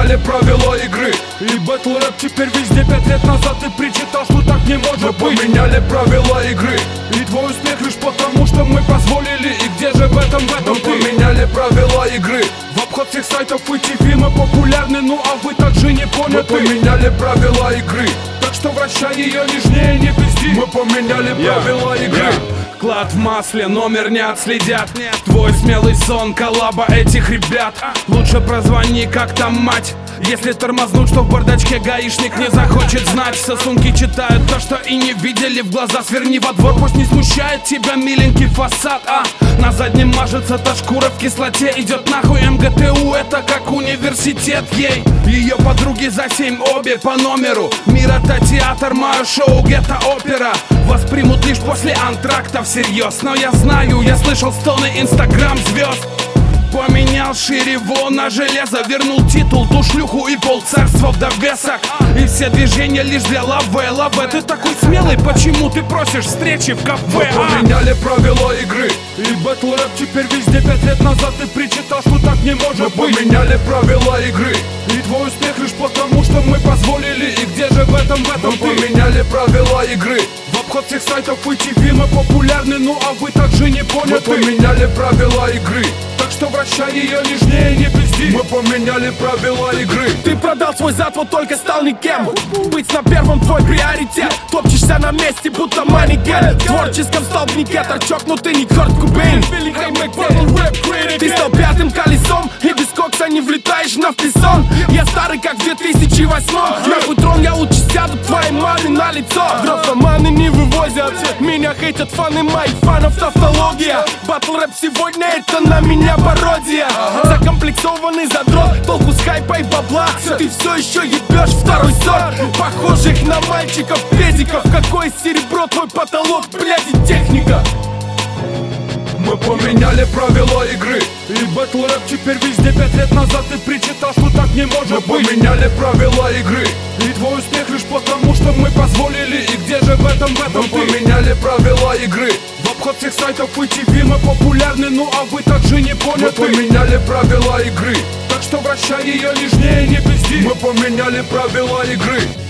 поменяли правила игры, и батл рэп теперь везде. 5 лет назад ты причитал, что так не может быть. Мы поменяли правила игры, и твой успех лишь потому, что мы позволили. И где же в этом мы ты? Поменяли правила игры, в обход всех сайтов и ТВ мы популярны, ну а вы также не поняты. Мы поменяли правила игры, так что вращай ее нежнее, не пизди. Мы поменяли правила игры. Клад в масле, номер не отследят. Твой смелый сон, коллаба этих ребят. Лучше прозвони, как там мать. Если тормознуть, что в бардачке гаишник не захочет знать. Сосунки читают то, что и не видели в глаза. Сверни во двор, пусть не смущает тебя миленький фасад. На заднем мажется та шкура в кислоте. Идет нахуй МГТУ, это как университет ей. Ее подруги за 7 обе по номеру. Мир это театр, мое шоу гетто опера. Воспримут лишь после антракта всерьез. Но я знаю, я слышал стоны инстаграм звезд. Поменял ширево на железо, вернул титул, ту шлюху и полцарства в довесок. И все движения лишь для лавы. Ты такой смелый, почему ты просишь встречи в кафе? Мы поменяли правила игры, и батл рэп теперь везде. 5 лет назад ты причитал, что так не может быть. Мы поменяли правила игры, и твой успех лишь потому, что мы позволили. И где же в этом мы поменяли правила игры, в обход всех сайтов и ТВ мы популярны, ну а вы также не поняты. Мы поменяли правила игры, так что вращай ее нежнее, не пизди. Мы поменяли правила игры. Ты продал свой зад, вот только стал никем. Быть на первом твой приоритет. Топчешься на месте, будто манекен. В творческом столбнике торчок, но ты не Курт Кобейн. Ты стал пятым колесом, и без кокса не влетаешь на фрисон. Я старый, как в 2008. Нахуй трон, я лучше сяду твоей маме на лицо. Графоманы не вывозят, меня хейтят фаны моих фанов, тавтология. Батл рэп сегодня это на меня пародия. Закомплексованный задрот, толку с хайпа и бабла. Ты все еще ебешь второй сорт похожих на мальчиков, педиков. Какое серебро твой потолок, блядь, и техника. Мы поменяли правила игры, и батл рэп теперь везде. 5 лет назад ты причитал, что так не может быть. Мы поменяли правила игры, и твой успех лишь потому, что мы позволили. И где же в этом мы поменяли правила игры, в обход всех сайтов и ТВ мы популярны, ну а вы также не поняты. Мы поменяли правила игры, так что вращай ее нежнее, не пизди. Мы поменяли правила игры.